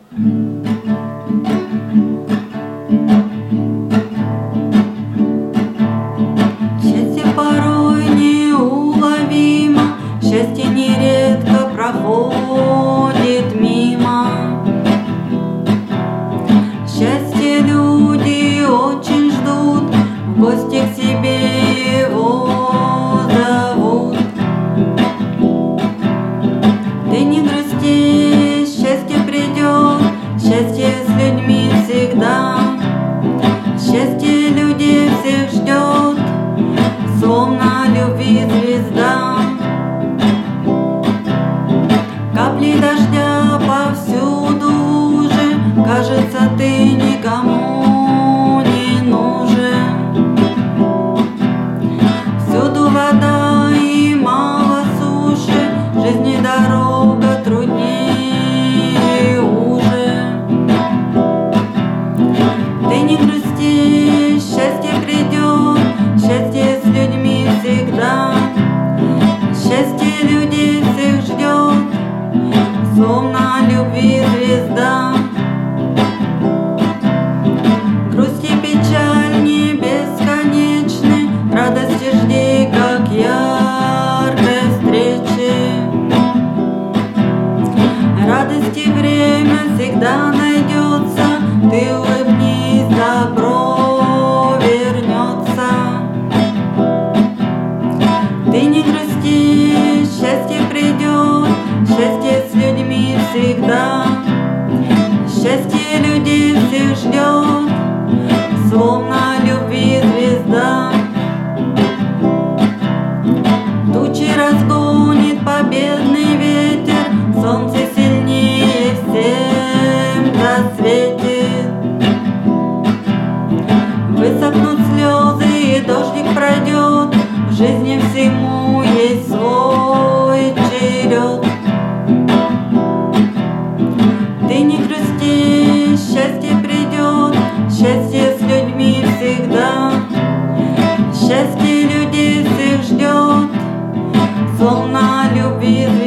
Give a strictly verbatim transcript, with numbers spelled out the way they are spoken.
Счастье порой неуловимо, счастье нередко проходит мимо. Счастье люди очень ждут, в гости к себе его зовут. Ты не грусти, счастье придет, счастье с людьми всегда. Счастье людей всех ждет, словно любви звезда. Капли дождя повсюду лужи, кажется, ты никому не нужен. Всюду вода и мало суши, жизни дорога труднее и уже. Ты не грусти, счастье придет, счастье с людьми всегда. Счастье людей всех ждет, словно любви звезда. Грусть и печаль не бесконечны, радости жди, как яркой встречи. Радости время всегда найдется, ты улыбнись, добро вернется. Ты не грусти, счастье придет, счастье с людьми всегда. Счастье людей всех ждет, словно любви звезда. Тучи разгонит победный ветер, солнце сильнее всем засветит. Высохнут слезы и дождик пройдет, в жизни всему есть свой черед. Ты не грусти, счастье придет, счастье с людьми всегда. Счастье людей всех ждет, словно любви